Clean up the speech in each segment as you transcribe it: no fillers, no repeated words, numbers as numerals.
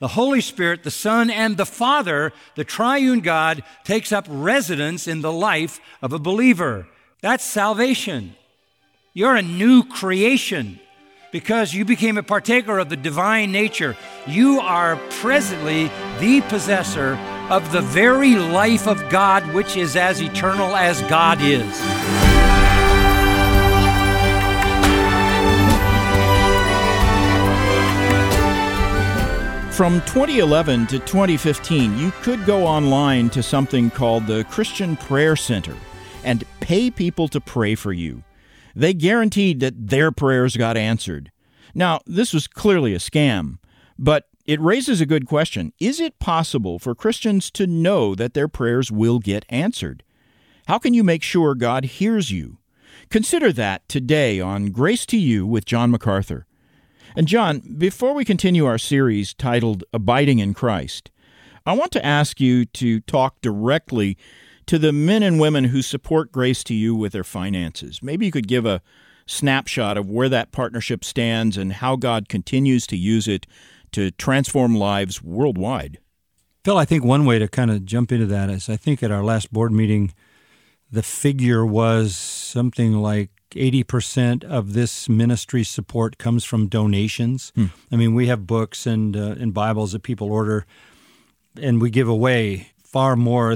The Holy Spirit, the Son, and the Father, the triune God, takes up residence in the life of a believer. That's salvation. You're a new creation because you became a partaker of the divine nature. You are presently the possessor of the very life of God, which is as eternal as God is. From 2011 to 2015, you could go online to something called the Christian Prayer Center and pay people to pray for you. They guaranteed that their prayers got answered. Now, this was clearly a scam, but it raises a good question. Is it possible for Christians to know that their prayers will get answered? How can you make sure God hears you? Consider that today on Grace to You with John MacArthur. And John, before we continue our series titled Abiding in Christ, I want to ask you to talk directly to the men and women who support Grace to You with their finances. Maybe you could give a snapshot of where that partnership stands and how God continues to use it to transform lives worldwide. Phil, I think one way to kind of jump into that is I think at our last board meeting, the figure was something like 80% of this ministry support comes from donations. I mean, we have books and Bibles that people order, and we give away far more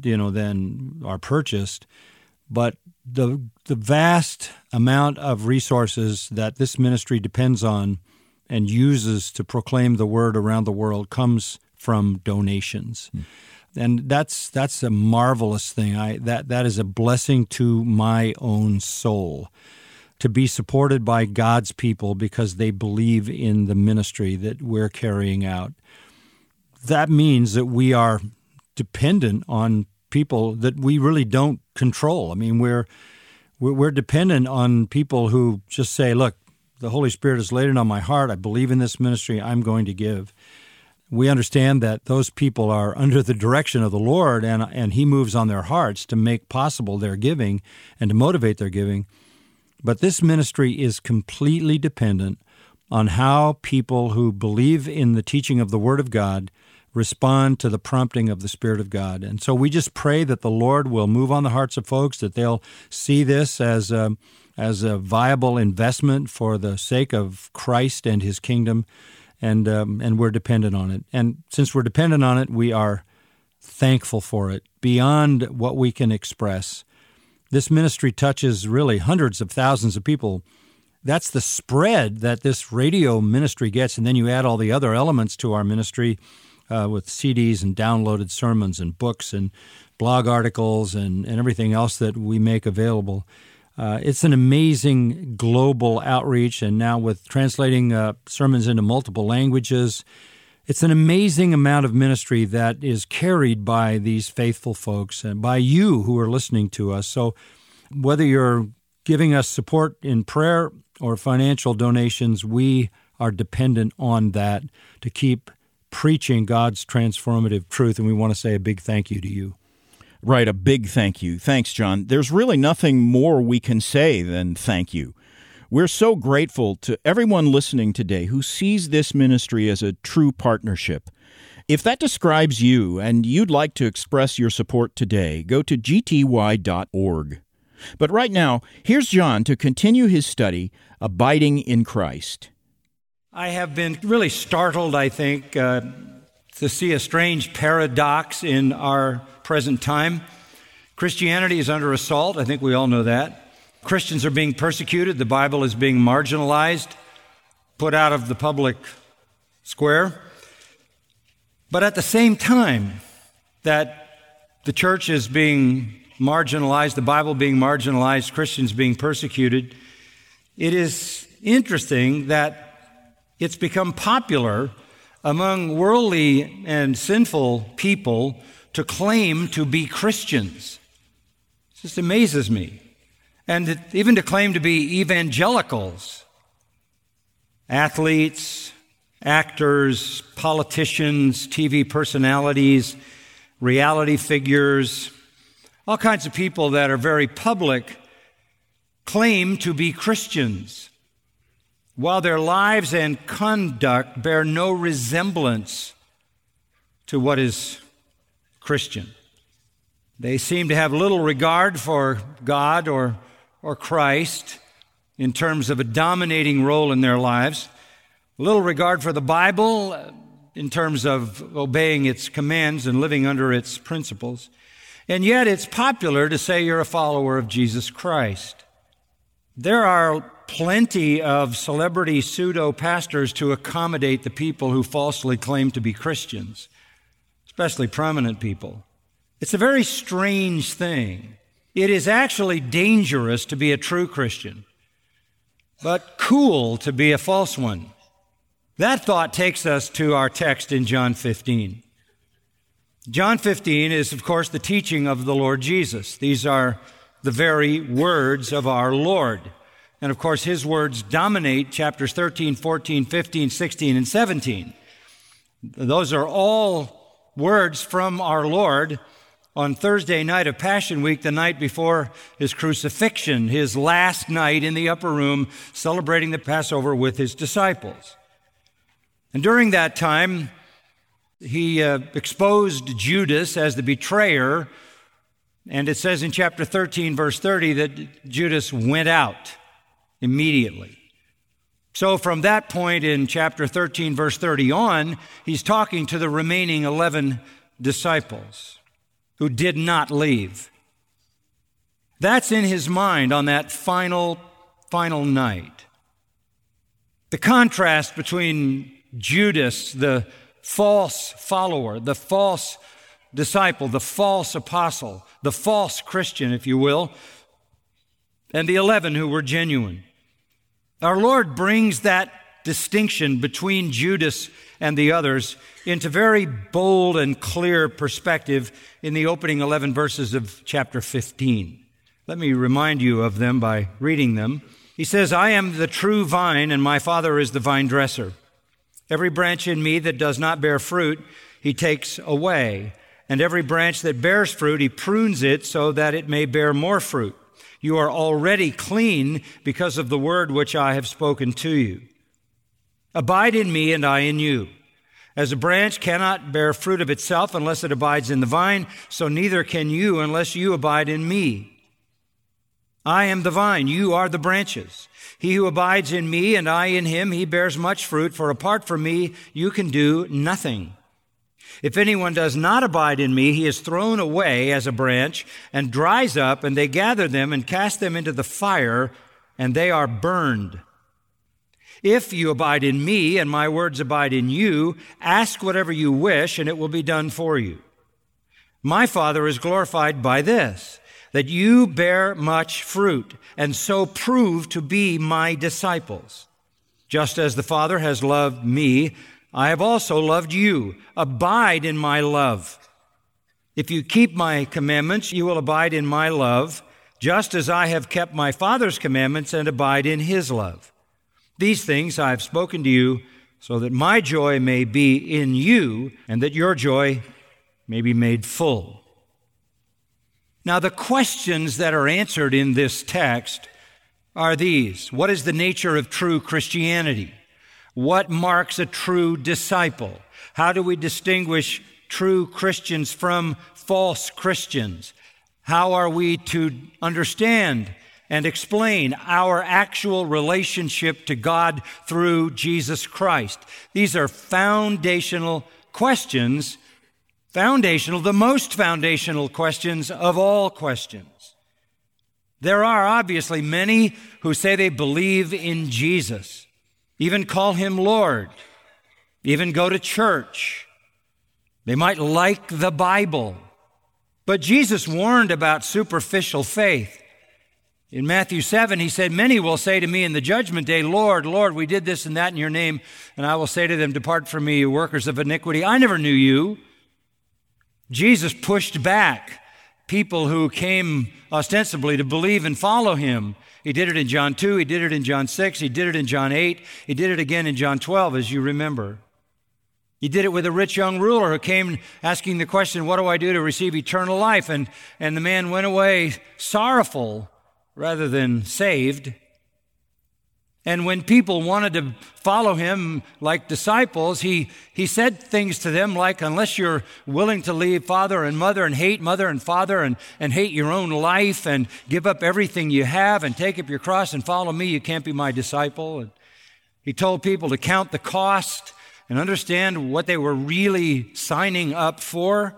than are purchased. But the vast amount of resources that this ministry depends on and uses to proclaim the word around the world comes from donations. And that's a marvelous thing. That is a blessing to my own soul, to be supported by God's people because they believe in the ministry that we're carrying out. That means that we are dependent on people that we really don't control. I mean, we're dependent on people who just say, look, the Holy Spirit has laid it on my heart. I believe in this ministry. I'm going to give. We understand that those people are under the direction of the Lord, and He moves on their hearts to make possible their giving and to motivate their giving. But this ministry is completely dependent on how people who believe in the teaching of the Word of God respond to the prompting of the Spirit of God. And so we just pray that the Lord will move on the hearts of folks, that they'll see this as a viable investment for the sake of Christ and His kingdom. And we're dependent on it. And since we're dependent on it, we are thankful for it beyond what we can express. This ministry touches really hundreds of thousands of people. That's the spread that this radio ministry gets. And then you add all the other elements to our ministry with CDs and downloaded sermons and books and blog articles and everything else that we make available. It's an amazing global outreach, and now with translating sermons into multiple languages, it's an amazing amount of ministry that is carried by these faithful folks and by you who are listening to us. So whether you're giving us support in prayer or financial donations, we are dependent on that to keep preaching God's transformative truth, and we want to say a big thank you to you. Right, a big thank you. Thanks, John. There's really nothing more we can say than thank you. We're so grateful to everyone listening today who sees this ministry as a true partnership. If that describes you and you'd like to express your support today, go to gty.org. But right now, here's John to continue his study, Abiding in Christ. I have been really startled, I think, to see a strange paradox in our present time. Christianity is under assault. I think we all know that. Christians are being persecuted. The Bible is being marginalized, put out of the public square. But at the same time that the church is being marginalized, the Bible being marginalized, Christians being persecuted, it is interesting that it's become popular among worldly and sinful people to claim to be Christians. It just amazes me. And even to claim to be evangelicals, athletes, actors, politicians, TV personalities, reality figures, all kinds of people that are very public claim to be Christians. while their lives and conduct bear no resemblance to what is Christian. They seem to have little regard for God or Christ in terms of a dominating role in their lives, little regard for the Bible in terms of obeying its commands and living under its principles. And yet it's popular to say you're a follower of Jesus Christ. There are plenty of celebrity pseudo-pastors to accommodate the people who falsely claim to be Christians, especially prominent people. It's a very strange thing. It is actually dangerous to be a true Christian, but cool to be a false one. That thought takes us to our text in John 15. John 15 is, of course, the teaching of the Lord Jesus. These are the very words of our Lord. And, of course, his words dominate chapters 13, 14, 15, 16, and 17. Those are all words from our Lord on Thursday night of Passion Week, the night before his crucifixion, his last night in the upper room celebrating the Passover with his disciples. And during that time, he exposed Judas as the betrayer, and it says in chapter 13, verse 30, that Judas went out immediately. So from that point in chapter 13, verse 30 on, he's talking to the remaining 11 disciples who did not leave. That's in his mind on that final night. The contrast between Judas, the false follower, the false disciple, the false apostle, the false Christian, if you will, and the 11 who were genuine. Our Lord brings that distinction between Judas and the others into very bold and clear perspective in the opening 11 verses of chapter 15. Let me remind you of them by reading them. He says, "I am the true vine, and my Father is the vine dresser. Every branch in me that does not bear fruit, he takes away. And every branch that bears fruit, he prunes it so that it may bear more fruit. You are already clean because of the word which I have spoken to you. Abide in me and I in you. As a branch cannot bear fruit of itself unless it abides in the vine, so neither can you unless you abide in me. I am the vine, you are the branches. He who abides in me and I in him, he bears much fruit, for apart from me you can do nothing. If anyone does not abide in me, he is thrown away as a branch and dries up, and they gather them and cast them into the fire, and they are burned. If you abide in me and my words abide in you, ask whatever you wish, and it will be done for you. My Father is glorified by this, that you bear much fruit, and so prove to be my disciples. Just as the Father has loved me, I have also loved you. Abide in my love. If you keep my commandments, you will abide in my love, just as I have kept my Father's commandments and abide in his love. These things I have spoken to you, so that my joy may be in you, and that your joy may be made full." Now, the questions that are answered in this text are these. What is the nature of true Christianity? What marks a true disciple? How do we distinguish true Christians from false Christians? How are we to understand and explain our actual relationship to God through Jesus Christ? These are foundational questions, the most foundational questions of all questions. There are obviously many who say they believe in Jesus, even call him Lord, even go to church. They might like the Bible. But Jesus warned about superficial faith. In Matthew 7, he said, "Many will say to me in the judgment day, Lord, Lord, we did this and that in your name. And I will say to them, depart from me, you workers of iniquity. I never knew you." Jesus pushed back people who came ostensibly to believe and follow him. He did it in John 2, he did it in John 6, he did it in John 8, he did it again in John 12, as you remember. He did it with a rich young ruler who came asking the question, what do I do to receive eternal life? And the man went away sorrowful rather than saved. And when people wanted to follow him like disciples, he said things to them like, unless you're willing to leave father and mother and hate mother and father and hate your own life and give up everything you have and take up your cross and follow me, you can't be my disciple. And he told people to count the cost and understand what they were really signing up for.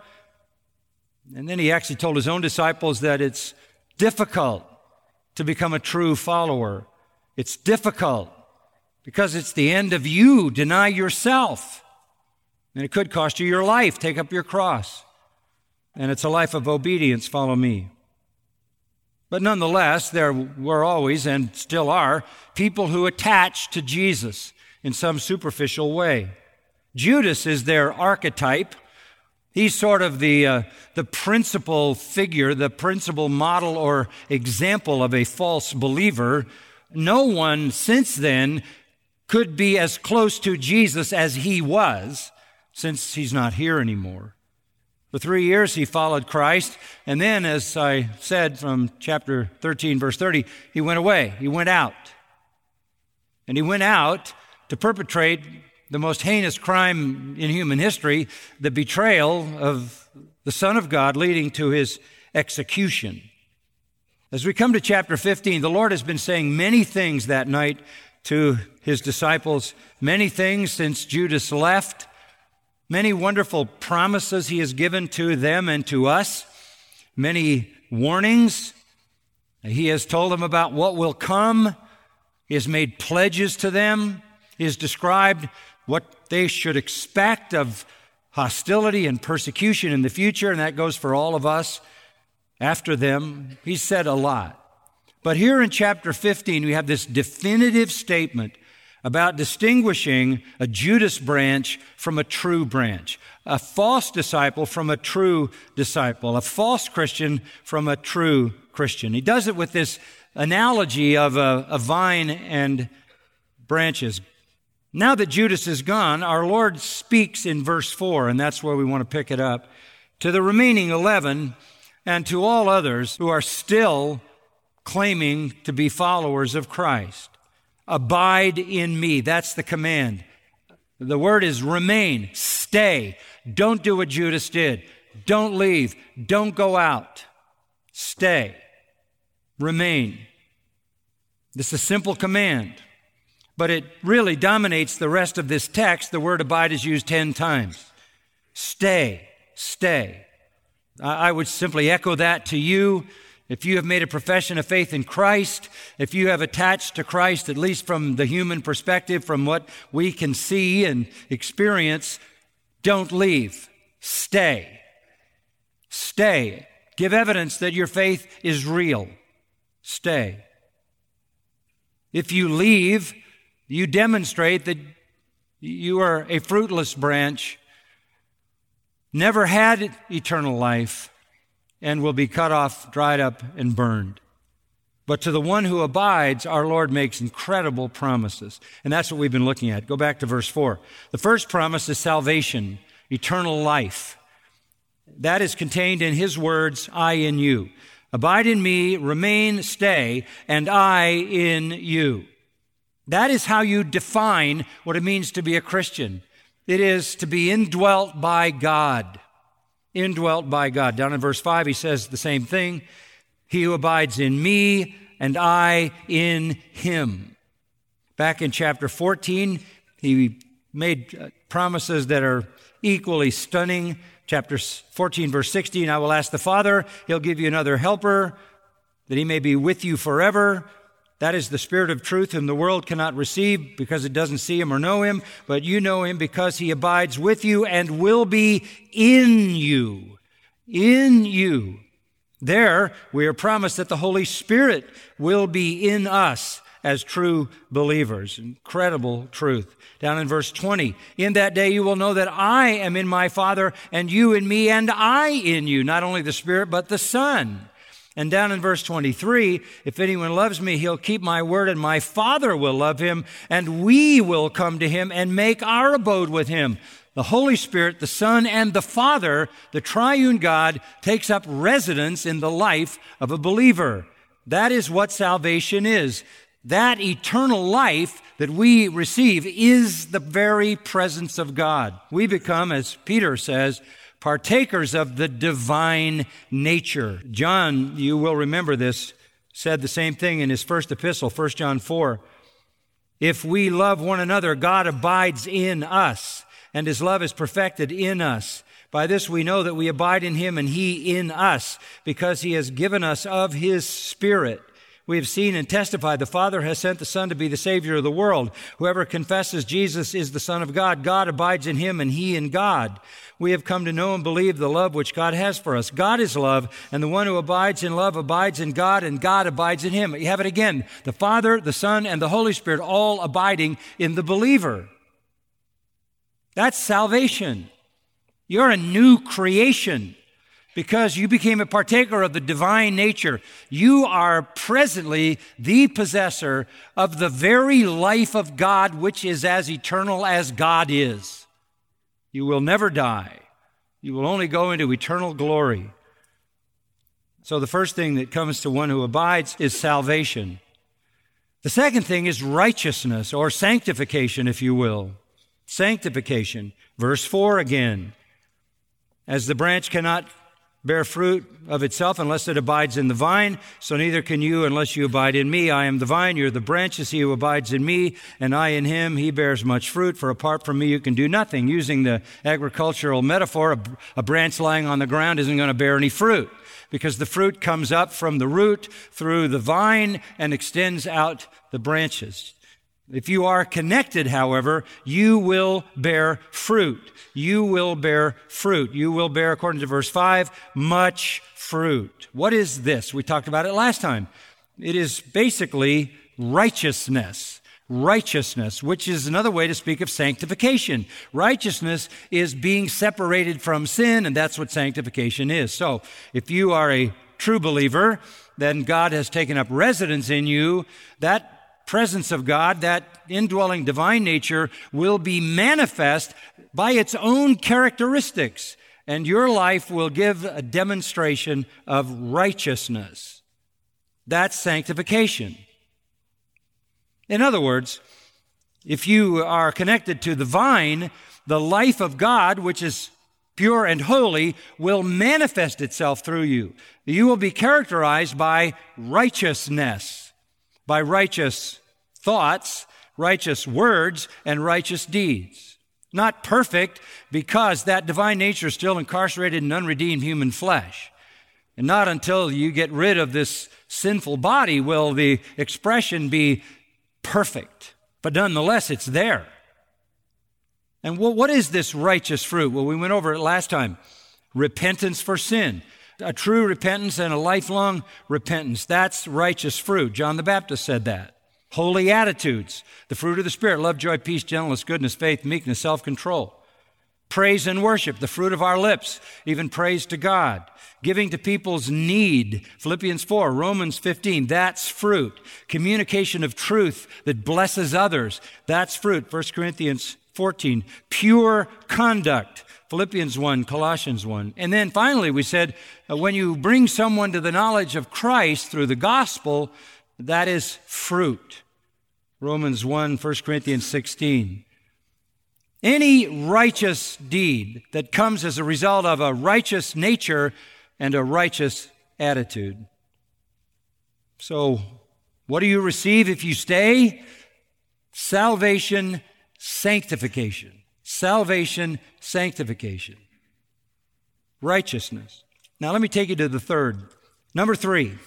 And then he actually told his own disciples that it's difficult to become a true follower. It's difficult because it's the end of you. Deny yourself. And it could cost you your life. Take up your cross. And it's a life of obedience. Follow me. But nonetheless, there were always and still are people who attach to Jesus in some superficial way. Judas is their archetype. He's sort of the principal figure, the principal model or example of a false believer. No one since then could be as close to Jesus as he was, since he's not here anymore. For 3 years he followed Christ, and then, as I said from chapter 13, verse 30, he went away. He went out. And he went out to perpetrate the most heinous crime in human history, the betrayal of the Son of God, leading to his execution. As we come to chapter 15, the Lord has been saying many things that night to his disciples, many things since Judas left, many wonderful promises he has given to them and to us, many warnings. He has told them about what will come. He has made pledges to them. He has described what they should expect of hostility and persecution in the future, and that goes for all of us after them. He said a lot. But here in chapter 15, we have this definitive statement about distinguishing a Judas branch from a true branch, a false disciple from a true disciple, a false Christian from a true Christian. He does it with this analogy of a vine and branches. Now that Judas is gone, our Lord speaks in verse 4, and that's where we want to pick it up, to the remaining 11 and to all others who are still claiming to be followers of Christ. Abide in me. That's the command. The word is remain, stay. Don't do what Judas did. Don't leave. Don't go out. Stay. Remain. This is a simple command, but it really dominates the rest of this text. The word abide is used 10 times. Stay, stay. I would simply echo that to you. If you have made a profession of faith in Christ, if you have attached to Christ, at least from the human perspective, from what we can see and experience, don't leave. Stay. Stay. Give evidence that your faith is real. Stay. If you leave, you demonstrate that you are a fruitless branch, never had eternal life, and will be cut off, dried up, and burned. But to the one who abides, our Lord makes incredible promises. And that's what we've been looking at. Go back to verse 4. The first promise is salvation, eternal life. That is contained in his words, I in you. Abide in me, remain, stay, and I in you. That is how you define what it means to be a Christian. It is to be indwelt by God. Indwelt by God. Down in verse 5, he says the same thing. He who abides in me and I in him. Back in chapter 14, he made promises that are equally stunning. Chapter 14, verse 16, I will ask the Father, he'll give you another helper, that he may be with you forever. That is the Spirit of truth whom the world cannot receive because it doesn't see him or know him, but you know him because he abides with you and will be in you. In you. There, we are promised that the Holy Spirit will be in us as true believers. Incredible truth. Down in verse 20, in that day you will know that I am in my Father, and you in me, and I in you. Not only the Spirit, but the Son. And down in verse 23, if anyone loves me, he'll keep my word, and my Father will love him, and we will come to him and make our abode with him. The Holy Spirit, the Son, and the Father, the triune God, takes up residence in the life of a believer. That is what salvation is. that eternal life that we receive is the very presence of God. We become, as Peter says, partakers of the divine nature. John, you will remember this, said the same thing in his first epistle, 1 John 4. If we love one another, God abides in us, and his love is perfected in us. By this we know that we abide in him and he in us, because he has given us of his Spirit. We have seen and testified the Father has sent the Son to be the Savior of the world. Whoever confesses Jesus is the Son of God, God abides in him and he in God. We have come to know and believe the love which God has for us. God is love, and the one who abides in love abides in God, and God abides in him. You have it again. The Father, the Son, and the Holy Spirit all abiding in the believer. That's salvation. You're a new creation. Because you became a partaker of the divine nature, you are presently the possessor of the very life of God, which is as eternal as God is. You will never die. You will only go into eternal glory. So the first thing that comes to one who abides is salvation. The second thing is righteousness, or sanctification, if you will. Sanctification. Verse 4 again. As the branch cannot bear fruit of itself unless it abides in the vine, so neither can you unless you abide in me. I am the vine, you're the branches. He who abides in me, and I in him, he bears much fruit, for apart from me you can do nothing. Using the agricultural metaphor, a branch lying on the ground isn't going to bear any fruit, because the fruit comes up from the root through the vine and extends out the branches. If you are connected, however, you will bear fruit. You will bear fruit. You will bear, according to verse 5, much fruit. What is this? We talked about it last time. It is basically righteousness. Righteousness, which is another way to speak of sanctification. Righteousness is being separated from sin, and that's what sanctification is. So, if you are a true believer, then God has taken up residence in you. That presence of God, that indwelling divine nature, will be manifest by its own characteristics, and your life will give a demonstration of righteousness. That's sanctification. In other words, if you are connected to the vine, the life of God, which is pure and holy, will manifest itself through you. You will be characterized by righteousness, by righteous thoughts, righteous words, and righteous deeds. Not perfect, because that divine nature is still incarcerated in unredeemed human flesh. And not until you get rid of this sinful body will the expression be perfect. But nonetheless, it's there. And what is this righteous fruit? Well, we went over it last time. Repentance for sin. A true repentance and a lifelong repentance. That's righteous fruit. John the Baptist said that. Holy attitudes. The fruit of the Spirit. Love, joy, peace, gentleness, goodness, faith, meekness, self-control. Praise and worship. The fruit of our lips. Even praise to God. Giving to people's need. Philippians 4, Romans 15. That's fruit. Communication of truth that blesses others. That's fruit. 1 Corinthians 14. Pure conduct. Philippians 1, Colossians 1. And then finally we said, when you bring someone to the knowledge of Christ through the gospel, that is fruit. Romans 1, 1 Corinthians 16. Any righteous deed that comes as a result of a righteous nature and a righteous attitude. So, what do you receive if you stay? Salvation, sanctification. Salvation, sanctification. Righteousness. Now let me take you to the third. Number 3.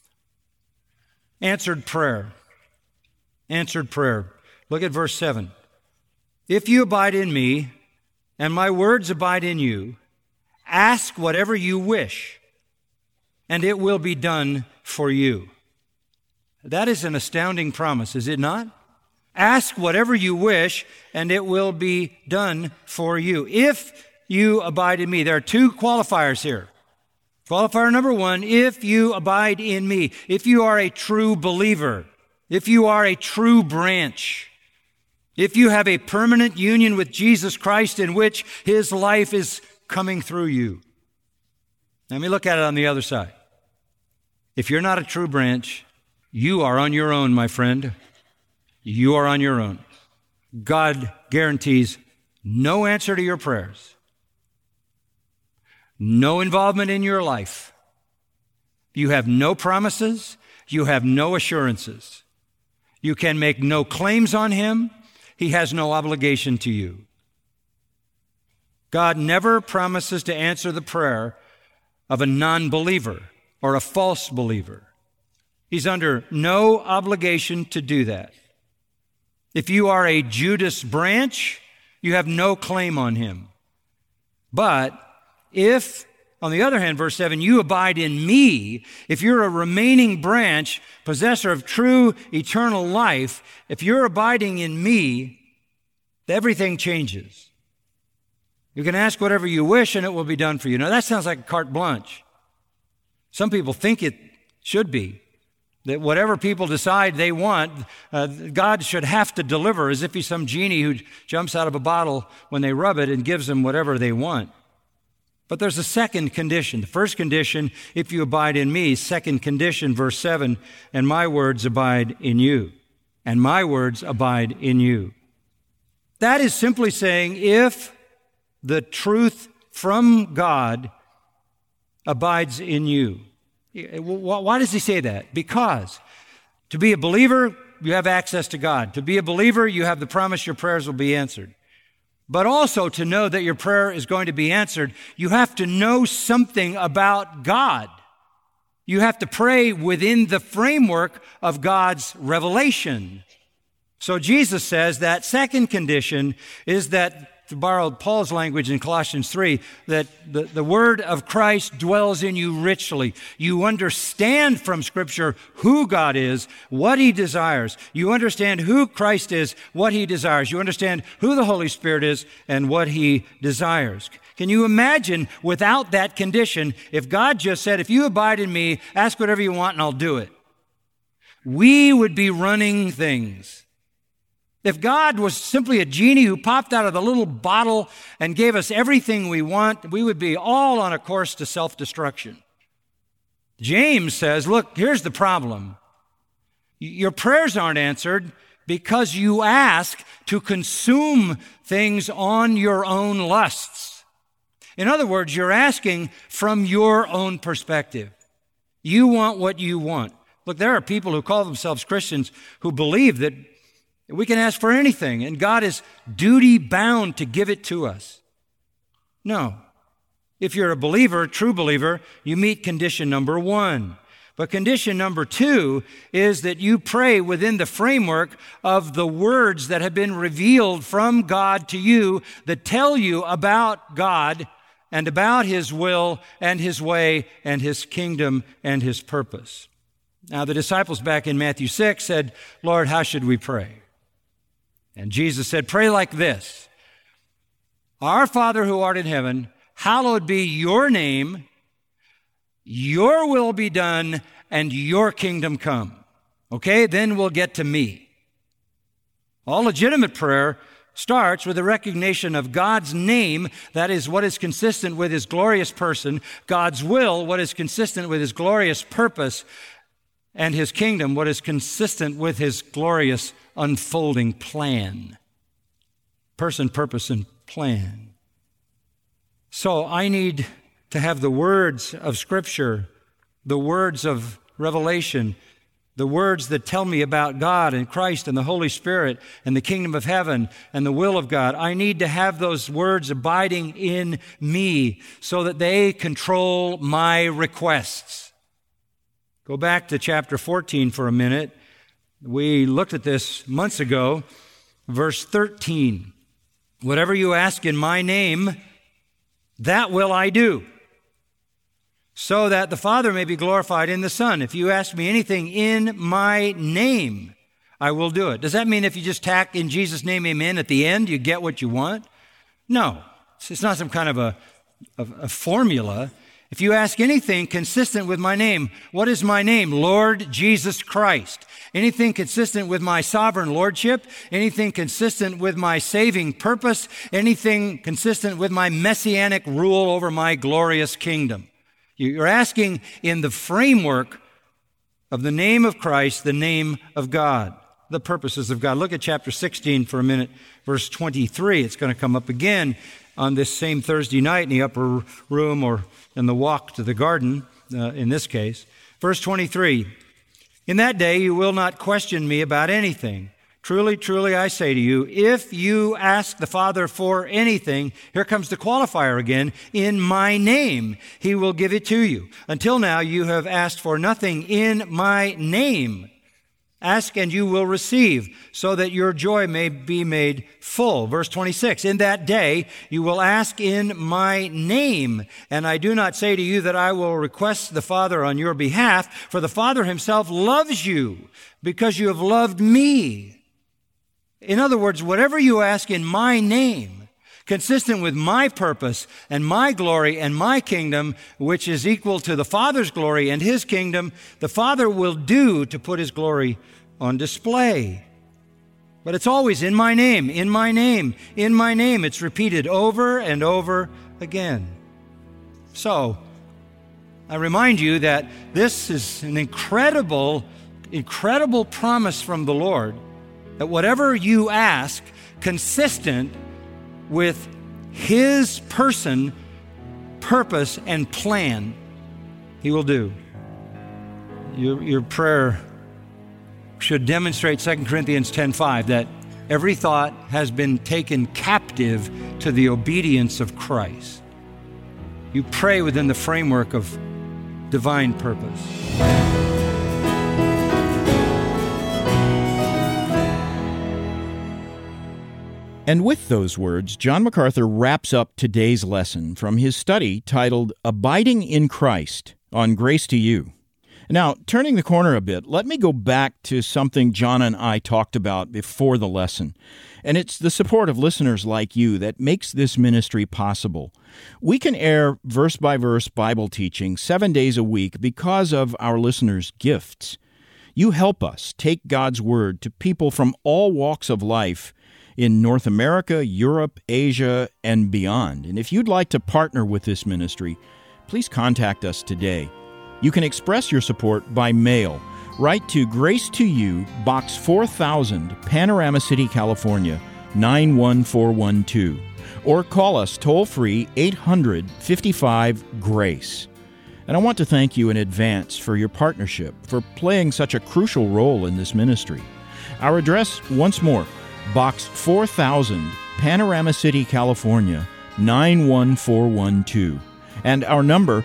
Answered prayer. Answered prayer. Look at verse 7. If you abide in me, and my words abide in you, ask whatever you wish, and it will be done for you. That is an astounding promise, is it not? Ask whatever you wish, and it will be done for you. If you abide in me. There are two qualifiers here. Qualifier number 1, if you abide in me. If you are a true believer. If you are a true branch. If you have a permanent union with Jesus Christ in which his life is coming through you. Let me look at it on the other side. If you're not a true branch, You are on your own, my friend. You are on your own. God guarantees no answer to your prayers, no involvement in your life. You have no promises. You have no assurances. You can make no claims on him. He has no obligation to you. God never promises to answer the prayer of a non-believer or a false believer. He's under no obligation to do that. If you are a Judas branch, you have no claim on him. But if, on the other hand, verse 7, you abide in me, if you're a remaining branch, possessor of true eternal life, if you're abiding in me, everything changes. You can ask whatever you wish and it will be done for you. Now that sounds like carte blanche. Some people think it should be. That whatever people decide they want, God should have to deliver, as if he's some genie who jumps out of a bottle when they rub it and gives them whatever they want. But there's a second condition. The first condition, if you abide in me. Second condition, verse 7, and my words abide in you. And my words abide in you. That is simply saying, if the truth from God abides in you. Why does he say that? Because to be a believer, you have access to God. To be a believer, you have the promise your prayers will be answered. But also to know that your prayer is going to be answered, you have to know something about God. You have to pray within the framework of God's revelation. So Jesus says that second condition is that, to borrow Paul's language in Colossians 3, that the word of Christ dwells in you richly. You understand from Scripture who God is, what he desires. You understand who Christ is, what he desires. You understand who the Holy Spirit is and what he desires. Can you imagine without that condition, if God just said, if you abide in me, ask whatever you want and I'll do it? We would be running things. If God was simply a genie who popped out of the little bottle and gave us everything we want, we would be all on a course to self-destruction. James says, look, here's the problem. Your prayers aren't answered because you ask to consume things on your own lusts. In other words, you're asking from your own perspective. You want what you want. Look, there are people who call themselves Christians who believe that we can ask for anything, and God is duty-bound to give it to us. No. If you're a believer, a true believer, you meet condition number 1. But condition number 2 is that you pray within the framework of the words that have been revealed from God to you that tell you about God and about his will and his way and his kingdom and his purpose. Now, the disciples back in Matthew 6 said, Lord, how should we pray? And Jesus said, pray like this. Our Father who art in heaven, hallowed be your name, your will be done, and your kingdom come. Okay, then we'll get to me. All legitimate prayer starts with a recognition of God's name, that is what is consistent with his glorious person, God's will, what is consistent with his glorious purpose, and his kingdom, what is consistent with his glorious unfolding plan. Person, purpose, and plan. So I need to have the words of Scripture, the words of revelation, the words that tell me about God and Christ and the Holy Spirit and the kingdom of heaven and the will of God. I need to have those words abiding in me so that they control my requests. Go back to chapter 14 for a minute. We looked at this months ago. Verse 13. Whatever you ask in my name, that will I do, so that the Father may be glorified in the Son. If you ask me anything in my name, I will do it. Does that mean if you just tack in Jesus' name, amen, at the end, you get what you want? No. It's not some kind of a formula. If you ask anything consistent with my name, what is my name? Lord Jesus Christ. Anything consistent with my sovereign lordship, anything consistent with my saving purpose, anything consistent with my messianic rule over my glorious kingdom. You're asking in the framework of the name of Christ, the name of God, the purposes of God. Look at chapter 16 for a minute, verse 23. It's going to come up again on this same Thursday night in the upper room or in the walk to the garden, in this case. Verse 23, in that day you will not question me about anything. Truly, truly, I say to you, if you ask the Father for anything, here comes the qualifier again, in my name, he will give it to you. Until now, you have asked for nothing in my name. Ask and you will receive, so that your joy may be made full. Verse 26, in that day you will ask in my name, and I do not say to you that I will request the Father on your behalf, for the Father himself loves you, because you have loved me. In other words, whatever you ask in my name, consistent with my purpose and my glory and my kingdom, which is equal to the Father's glory and his kingdom, the Father will do to put his glory on display. But it's always in my name, in my name, in my name. It's repeated over and over again. So, I remind you that this is an incredible promise from the Lord, that whatever you ask, consistent with his person, purpose, and plan, he will do. Your prayer should demonstrate 2 Corinthians 10:5, that every thought has been taken captive to the obedience of Christ. You pray within the framework of divine purpose. And with those words, John MacArthur wraps up today's lesson from his study titled Abiding in Christ on Grace to You. Now, turning the corner a bit, let me go back to something John and I talked about before the lesson. And it's the support of listeners like you that makes this ministry possible. We can air verse-by-verse Bible teaching 7 days a week because of our listeners' gifts. You help us take God's Word to people from all walks of life in North America, Europe, Asia, and beyond. And if you'd like to partner with this ministry, please contact us today. You can express your support by mail. Write to Grace to You, Box 4000, Panorama City, California, 91412. Or call us toll-free 800-55-GRACE. And I want to thank you in advance for your partnership, for playing such a crucial role in this ministry. Our address, once more, Box 4000, Panorama City, California, 91412. And our number,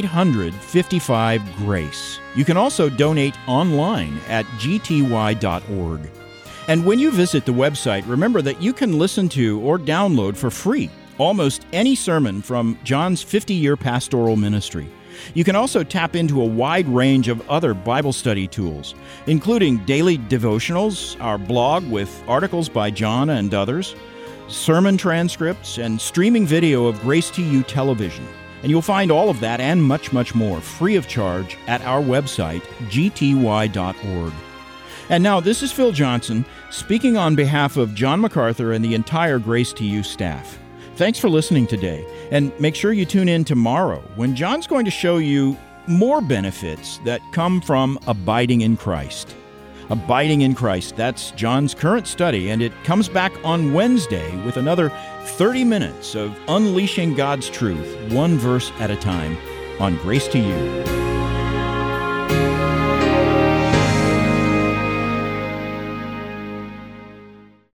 800-55-GRACE. You can also donate online at gty.org. And when you visit the website, remember that you can listen to or download for free almost any sermon from John's 50-year pastoral ministry. You can also tap into a wide range of other Bible study tools, including daily devotionals, our blog with articles by John and others, sermon transcripts, and streaming video of Grace to You television. And you'll find all of that and much, much more free of charge at our website, gty.org. And now, this is Phil Johnson speaking on behalf of John MacArthur and the entire Grace to You staff. Thanks for listening today, and make sure you tune in tomorrow when John's going to show you more benefits that come from abiding in Christ. Abiding in Christ, that's John's current study, and it comes back on Wednesday with another 30 minutes of unleashing God's truth, one verse at a time, on Grace to You.